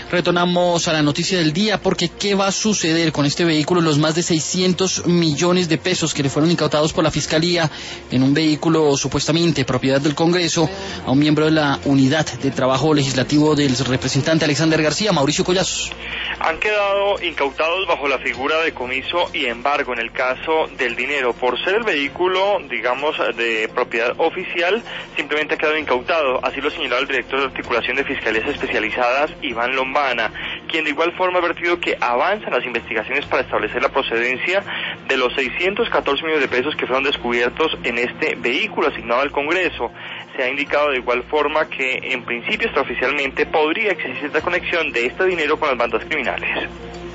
Retornamos a la noticia del día porque ¿qué va a suceder con este vehículo? Los más de 600 millones de pesos que le fueron incautados por la Fiscalía en un vehículo supuestamente propiedad del Congreso a un miembro de la Unidad de Trabajo Legislativo del representante Alexander García, Mauricio Collazos. Han quedado incautados bajo la figura de comiso y embargo en el caso del dinero. Por ser el vehículo, digamos, de propiedad oficial, simplemente ha quedado incautado. Así lo señaló el director de Articulación de Fiscalías Especializadas, Iván Lombana, quien de igual forma ha advertido que avanzan las investigaciones para establecer la procedencia de los 614 millones de pesos que fueron descubiertos en este vehículo asignado al Congreso. Se ha indicado de igual forma que en principio extraoficialmente podría existir esta conexión de este dinero con las bandas criminales.